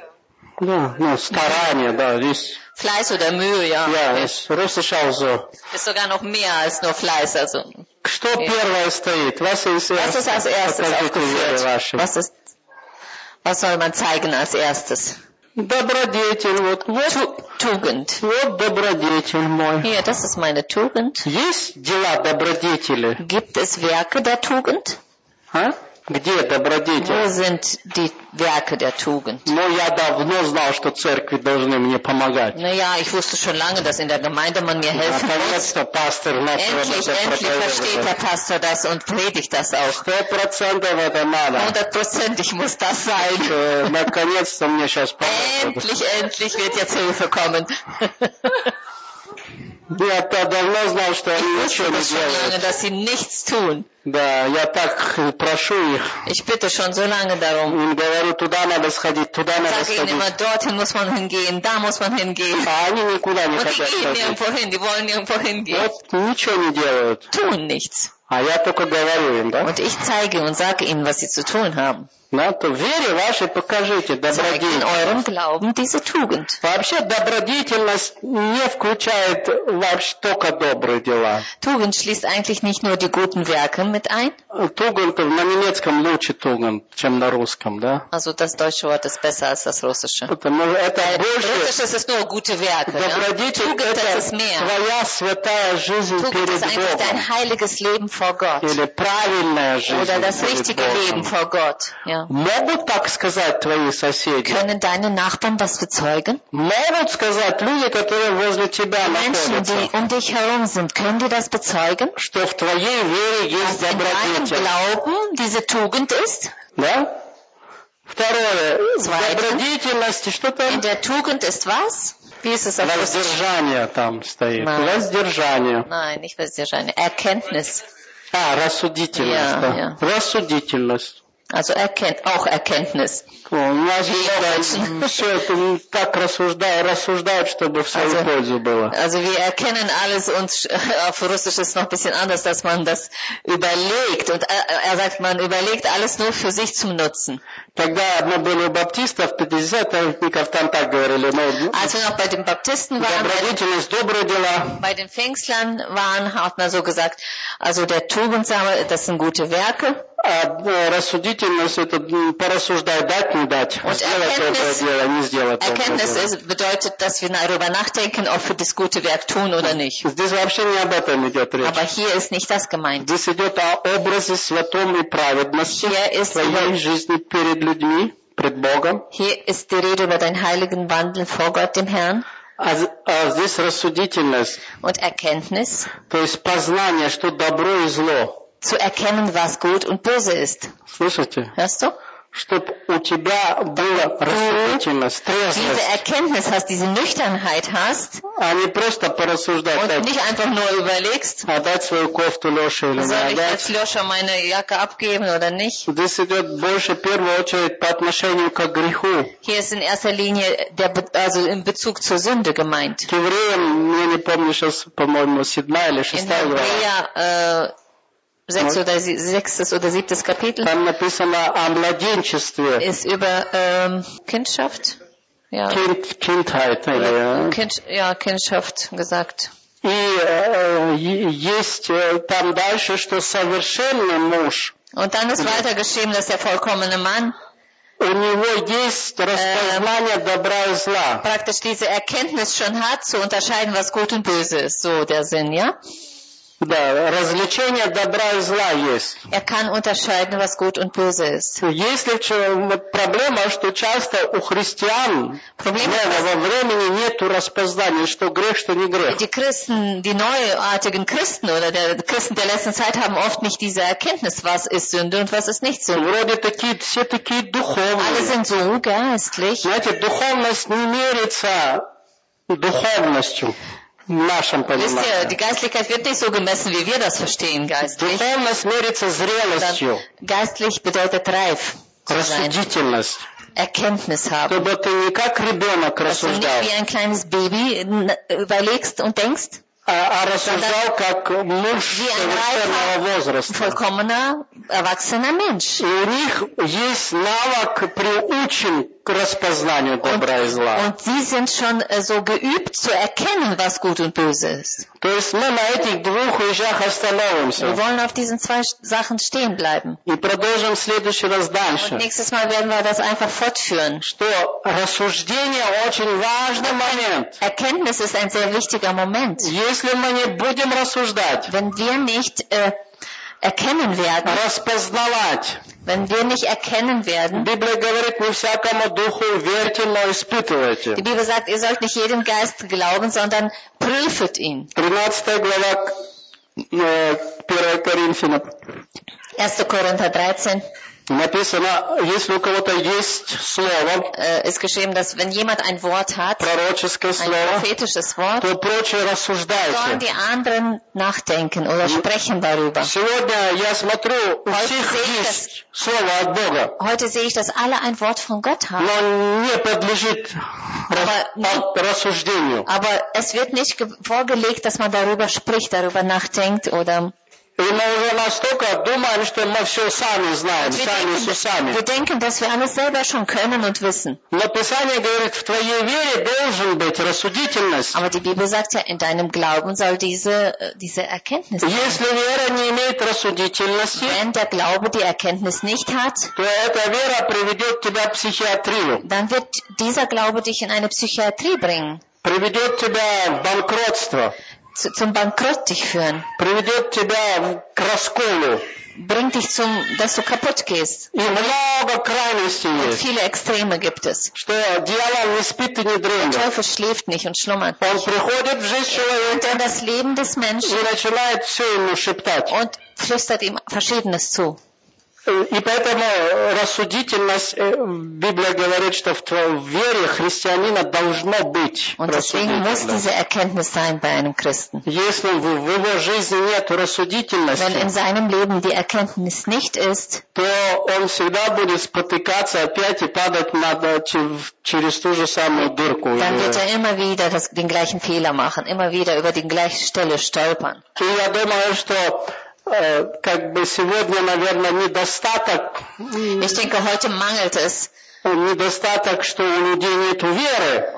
Да, ну, старание, да, здесь, Fleiß oder Mühe, ja. я, здесь russische auch so. Ist sogar noch mehr als nur Fleiß. Also, Что первое стоит? Was ist, was ist als erstes покажите вере aufgeführt? вашей. Was ist, was soll man zeigen als erstes? Добродетель, вот, вот, Tu Tugend. вот добродетель мой. Hier, das ist meine Tugend. Есть дела добродетели? Gibt es Werke der Tugend? А? Где добродетель? Wo sind die Werke der Tugend? Ну, я давно знал, что церкви должны мне помогать. Naja, ich wusste schon lange, dass in der Gemeinde man mir helfen muss. Наконец-то пастор начал Endlich, это endlich versteht der проповедовать. Pastor das und predigt das auch. Сто процентов это надо. Hundertprozentig muss das sein. Э, Наконец-то мне сейчас помогут. Endlich, endlich wird jetzt Hilfe kommen. Я давно знал, что они Ich ничего wusste не das schon lange, делают. dass sie nichts tun. Да, я так прошу их. Ich bitte schon so lange darum. Им говорю, туда надо сходить, туда Ich надо sage ihnen сходить. immer, dorthin muss man hingehen, da muss man hingehen. А они никуда не Und die хотят gehen ходить. nirgendwo hin, die wollen nirgendwo hingehen. Вот ничего не делают. Tun nichts. А я только говорю им, да? Und ich zeige und sage ihnen, was sie zu tun haben. Да, то в вере вашей покажите Zeigt in добродетель. eurem Glauben diese Tugend. Вообще добродетельность не включает вообще только добрые дела. Tugend schließt eigentlich nicht nur die guten Werke mit ein. Туган на немецком лучше туган, чем на русском, да? Also das deutsche Wort ist besser als das russische. Потому что это больше Russisch ist nur gute Werke. Ja? добродетель, Tugend, das это ist mehr. твоя святая жизнь Tugend перед ist eigentlich Богом. dein heiliges Leben vor Gott. Или правильная жизнь Oder das перед richtige Leben Богом. vor Gott. Ja. Могут так сказать твои соседи? Können deine Nachbarn das bezeugen? Могут сказать люди, которые возле тебя Menschen, находятся, die um dich herum sind, können die das bezeugen? что в твоей вере есть Dass in deinem добродетель. Glauben diese Tugend ist? Да? Второе. Zweitens. Добродетельность. Что In там? der Tugend ist was? Wie ist es auf Russisch? Воздержание там стоит. Nein. Воздержание. Nein, nicht Воздержание. Erkenntnis. А, рассудительность. Ja, да. ja. Рассудительность. Also erkennt, auch Erkenntnis. У нас же Deutschen. да, все это так рассуждают, рассуждают, чтобы в свою Also- пользу было. Also wir erkennen alles und auf Russisch ist es noch ein bisschen anders, dass man das überlegt. Und er er sagt, man überlegt alles nur für sich zum Nutzen. Когда мы были у баптистов, пятидесятников, там так говорили, ну, Als wir noch bei den Baptisten waren, bei, добродетельность, добрые дела. bei den Pfingstlern waren, hat man so gesagt, also der Tugendsame, das sind gute Werke. А э, рассудительность это м, порассуждать, дать, не дать. Сделать доброе Erkenntnis- дело, не сделать доброе Erkenntnis дело. ist, bedeutet, dass wir darüber nachdenken, ob wir das gute Werk tun oder nicht. Здесь вообще не об этом идет речь. Aber hier ist nicht das gemeint. Здесь идет о образе святом и праведности Hier ist, твоей über, жизни перед людьми, пред Богом. hier ist die Rede über deinen heiligen Wandel vor Gott, dem Herrn. А, з- а здесь рассудительность, Und Erkenntnis, то есть познание, что добро и зло. zu erkennen, was gut und böse ist. Слышите? Hörst du? Чтобы у тебя была рассудительность, Diese трезвость, Erkenntnis hast, diese Nüchternheit hast а не просто порассуждать, und так, nicht einfach nur überlegst, отдать свою кофту Леше или не soll ich отдать. jetzt Loscha meine Jacke abgeben oder nicht? Здесь идет больше, в первую очередь, по отношению к греху. Hier ist in erster Linie der, Be- also in Bezug zur Sünde gemeint. К евреям, я не помню сейчас, по-моему, седьмая или In шестая глава. Hebräer äh, sechs oder sie- sechstes oder siebtes Kapitel Там написано о младенчестве, ist über ähm, Kindschaft. Ja, kind, Kindheit. Или, kind, ja, Kindschaft gesagt. и э, е- есть э, там дальше, что совершенный муж, Und dann ist weiter geschrieben, dass der vollkommene Mann у него есть распознание добра и зла. praktisch diese Erkenntnis schon hat, zu unterscheiden, was gut und böse ist. So der Sinn, ja? Да, развлечение добра и зла есть. Er kann unterscheiden, was gut und böse ist. Если че- вот проблема, что часто у христиан Problem нового времени нету распознания, что грех, что не грех. Die Christen, die neuartigen Christen oder der Christen der letzten Zeit haben oft nicht diese Erkenntnis, was ist Sünde und was ist nicht Sünde. Вроде такие, все такие Alle духовные. sind so geistlich. Знаете, духовность не мерится духовностью в нашем Wisst ihr, понимании. die Geistlichkeit wird nicht so gemessen, wie wir das verstehen, geistlich. Духовность мерится зрелостью, Geistlich bedeutet reif zu sein, рассудительность. Erkenntnis haben. Чтобы ты не как ребенок Dass du nicht рассуждал, wie ein kleines Baby n- überlegst und denkst, а, а рассуждал как муж Wie ein совершенного возраста. vollkommener, erwachsener Mensch. И у них есть навык приучен к распознанию добра и зла. Und sie sind schon äh, so geübt zu erkennen, was gut und böse ist. То есть мы на этих двух вещах Wir остановимся wollen auf diesen zwei Sachen stehen bleiben. и продолжим в следующий раз Und дальше. nächstes Mal werden wir das einfach fortführen. Что рассуждение очень важный момент. Erkenntnis ist ein sehr wichtiger Moment. Если мы не будем рассуждать, Wenn wir nicht äh, erkennen werden, распознавать, wenn wir nicht erkennen werden, Библия говорит, не всякому духу верьте, но испытывайте. die Bibel sagt, ihr sollt nicht jedem Geist glauben, sondern prüfet ihn. тринадцатая глава э, первое Коринфянам. erster Korinther dreizehn. Написано, если у кого-то есть слово, Äh, ist geschrieben, dass wenn jemand ein Wort hat, пророческое ein слово, prophetisches Wort, то прочее sollen рассуждайте. die anderen nachdenken oder sprechen darüber. Сегодня я смотрю, у Heute всех sehe ich есть слово от Бога, Heute sehe ich, dass alle ein Wort von Gott haben. но не подлежит Aber, рас- рассуждению. aber es wird nicht ge- vorgelegt, dass man darüber spricht, darüber nachdenkt oder И мы уже настолько думаем, что мы все сами знаем, wir сами с denken, усами. wir denken, dass wir alles selber schon können und wissen. Но Писание говорит, в твоей вере должен быть рассудительность. Aber die Bibel sagt ja, in deinem Glauben soll diese, äh, diese Erkenntnis sein. Если вера не имеет рассудительности, Wenn der Glaube die Erkenntnis nicht hat, то эта вера приведет тебя в психиатрию, dann wird dieser Glaube dich in eine Psychiatrie bringen, приведет тебя в банкротство, zu, zum Bankrott dich führen, приведет тебя к расколу. bringt dich zum, dass du kaputt gehst. И много крайностей Und есть, viele Extreme gibt es. что дьявол не спит и не Der дремлет. Teufel schläft nicht und schlummert Он nicht. приходит в жизнь человека In das Leben des Menschen и начинает все ему шептать. und flüstert ihm Verschiedenes zu. И поэтому рассудительность, э, Библия говорит, что в твоей вере христианина должно быть Und deswegen muss рассудительность. diese Erkenntnis sein bei einem Christen. Если в, в его жизни нет Wenn in рассудительности, seinem Leben die Erkenntnis nicht ist, то он всегда будет спотыкаться опять и падать на, че- через ту же самую дырку. dann wird И er immer wieder das, den gleichen Fehler machen, immer wieder über die gleiche Stelle stolpern. я думаю, что э, как бы сегодня, наверное, недостаток, Ich denke, heute mangelt es. недостаток, что у людей нет веры.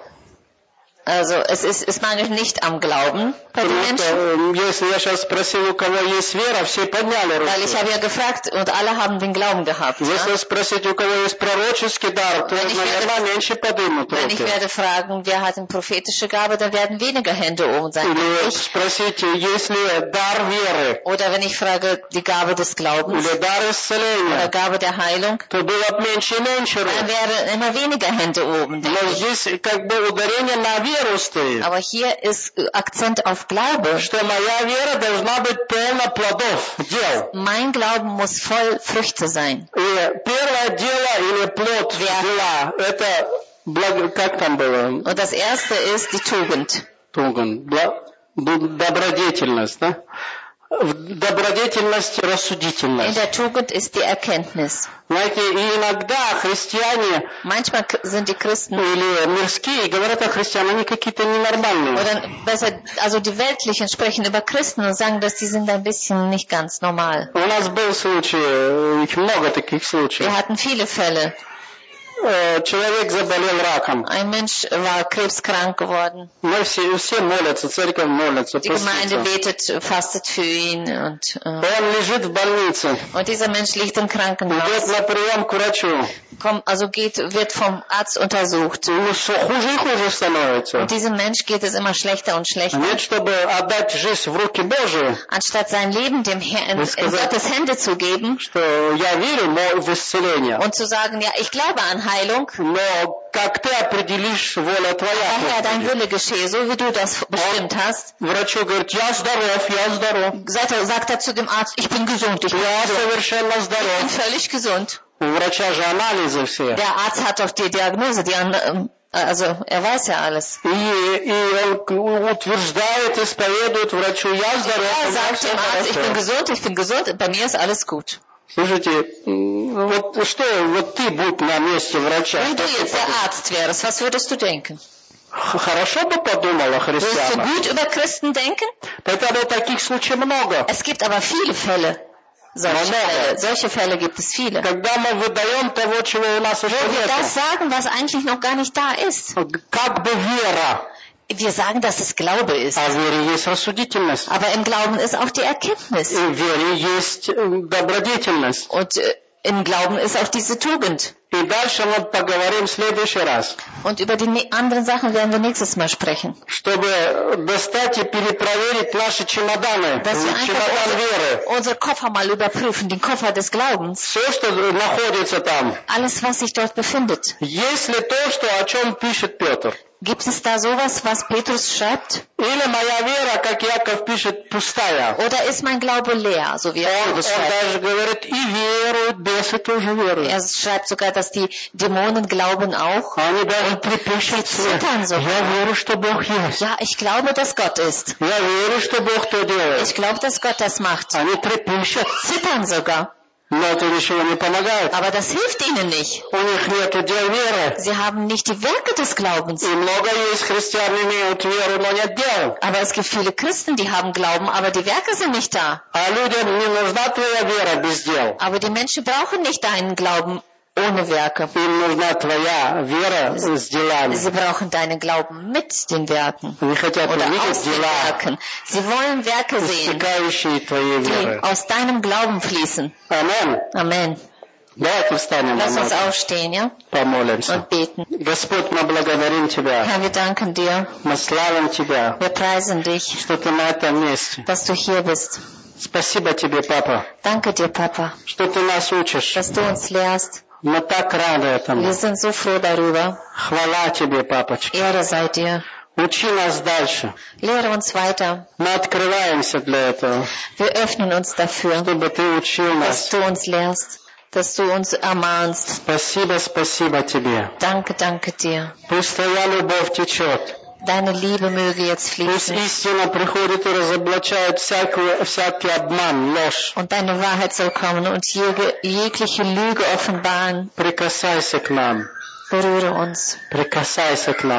Also es ist, es mangelt nicht am Glauben bei den Потому Menschen. что, э, если я сейчас спросил, у кого есть вера, все подняли Weil ich руку. habe ja gefragt und alle haben den Glauben gehabt. Если Ja? спросить, у кого есть пророческий дар, то, Wenn ich наверное, меньше поднимут Wenn ich руки. werde fragen, wer hat eine prophetische Gabe, dann werden weniger Hände oben sein. Или Ich. спросите, есть ли дар веры, Oder wenn ich frage, die Gabe des Glaubens или дар oder исцеления, Gabe der Heilung, то было бы меньше и меньше рук. dann werden immer weniger Hände oben. denke Но ich. здесь как бы ударение на веру стоит. Aber hier ist äh, Akzent auf Glaube. Что моя вера должна быть полна плодов, дел. Mein Glauben muss voll Früchte sein. И первое дело или плод дела, это благо, как там было? Und das erste ist die Tugend. Туган, бла- б- добродетельность, да? В добродетельности In рассудительность. der Tugend ist die Erkenntnis. Знаете, и иногда христиане Manchmal k- sind die Christen, или мирские говорят о христианах, они какие-то ненормальные. oder besser, also die Weltlichen sprechen über Christen und sagen, dass die sind ein bisschen nicht ganz normal. У нас был случай, э, их много таких случаев. Wir hatten viele Fälle. Э, Человек заболел раком. Ein Mensch war krebskrank geworden. Мы все, все молятся, церковь молится, Die Gemeinde постится. betet, fastet für ihn und, äh, Он лежит в больнице, und dieser Mensch liegt im идет Krankenhaus, на прием к врачу. kommt, also geht, wird vom Arzt untersucht. Ему все хуже и хуже становится. Und diesem Mensch geht es immer schlechter und schlechter. Нет, чтобы отдать жизнь в руки Божии, Anstatt sein Leben dem Herrn in, in Gottes Hände zu geben что я верю мо- в исцеление. und zu sagen, ja, ich glaube an Heilung, Но как ты определишь, воля твоя. Herr, dein Господи. Wille geschehe, so wie du das bestimmt hast. Врачу говорит, я здоров, я здоров. Sagt er, sagt er zu dem Arzt, ich bin gesund, ich bin, Я gesund. совершенно Ich bin здоров. völlig gesund. У врача же анализы все. Der Arzt hat doch die Diagnose, die an, ähm, also er weiß ja alles. И, и он утверждает, исповедует врачу, я здоров. Er у меня sagt всё dem Arzt, ich bin хорошо. gesund, ich bin gesund, bei mir ist alles gut. Слушайте, м, вот что, вот ты будь на месте врача. Wenn du что ты jetzt der Arzt wärst, was würdest du denken? Х- Хорошо бы подумал о Würdest du христианах. gut über Christen denken? Поэтому таких случаев много. Es gibt aber viele Fälle. Solche Fälle, solche Fälle gibt es viele. Когда мы выдаем того, чего у нас уже Wo wir нет. das sagen, was eigentlich noch gar nicht da ist. Как бы вера. Wir sagen, dass es Glaube ist. А в вере есть рассудительность. Aber im Glauben ist auch die Erkenntnis. И в вере есть э, добродетельность. Und äh, im Glauben ist auch diese Tugend. И дальше мы поговорим в следующий раз. Und über die ne- anderen Sachen werden wir nächstes Mal sprechen. Чтобы достать и перепроверить наши чемоданы. Dass wir einfach Чемодан веры. unsere, unsere Koffer mal überprüfen, den Koffer des Glaubens. Все, что находится там. Alles, was sich dort befindet. Есть ли то, что, о чем пишет Петр? Gibt es da sowas, was Petrus schreibt? Или моя вера, как Яков пишет, пустая? Oder ist mein Glaube leer, so wie Он, er он das schreibt? даже говорит, и веруют, бесы тоже веруют. Er schreibt sogar, dass die Dämonen glauben auch. Они даже трепещут. zittern sogar. Я верю, что Бог есть. Ja, ich glaube, dass Gott ist. Я верю, что Бог то делает. Ich glaube, dass Gott das macht. Они трепещут. Zittern sogar. Но это ничего не помогает. Aber das hilft ihnen nicht. У них нет дел веры. Sie haben nicht die Werke des Glaubens. И много есть христиан, имеют веру, но нет дел. Aber es gibt viele Christen, die haben Glauben, aber die Werke sind nicht da. А людям не нужна твоя вера без дел. Aber die Menschen brauchen nicht deinen Glauben ohne Werke. Им нужна твоя вера с делами. Sie brauchen deinen Glauben mit den Werken. Они хотят Oder увидеть aus den дела, Werken. Sie wollen Werke sehen, истекающие твоей die веры. aus deinem Glauben fließen. Аминь. Amen. Давайте встанем, Lass uns мы aufstehen, ja? помолимся. Und beten. Господь, мы благодарим Тебя. Herr, wir danken dir. Мы славим Тебя, Wir preisen dich, что Ты на этом месте. dass du hier bist. Спасибо Тебе, Папа, Danke dir, Papa, что Ты нас учишь. dass du uns lehrst. Мы так рады этому. Wir sind so froh darüber. Хвала Тебе, Папочка. Ehre sei dir. Учи нас дальше. Lehre uns weiter. Мы открываемся для этого, Wir öffnen uns dafür, чтобы Ты учил dass нас. du uns lehrst, dass du uns ermahnst. Спасибо, спасибо Тебе. Danke, danke dir. Пусть Твоя любовь течет. Deine Liebe möge jetzt Пусть fließen. истина приходит и разоблачает всякую, всякий обман, ложь. Und deine Wahrheit soll kommen und jege, jegliche Lüge offenbaren. Прикасайся к нам. Berühre uns. Прикасайся к нам.